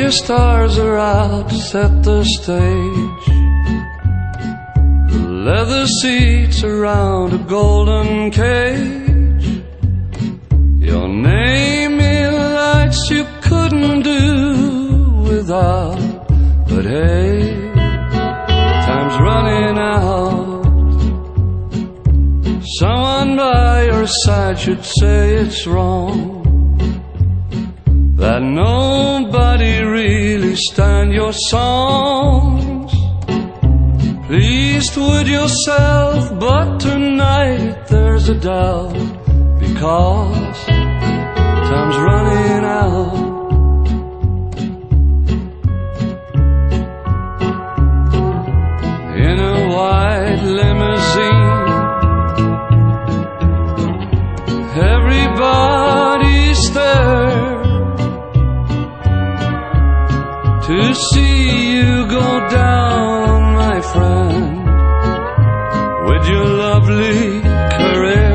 Meteor stars are out to set the stage. The leather seats around a golden cage. Your name in lights you couldn't do without. But hey, time's running out. Someone by your side should say it's wrong, that nobody really stand your songs. Pleased with yourself, but tonight there's a doubt, because time's running out. In a white limousine, everybody's there to see you go down, my friend, with your lovely career.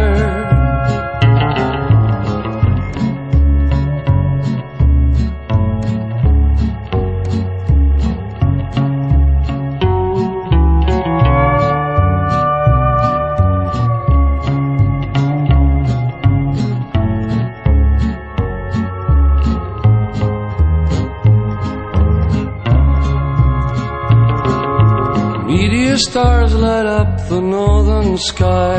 Meteor stars light up the northern sky.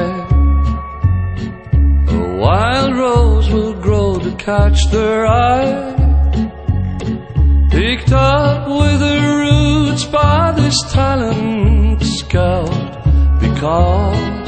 A wild rose will grow to catch their eye, picked up with the roots by this talent scout, because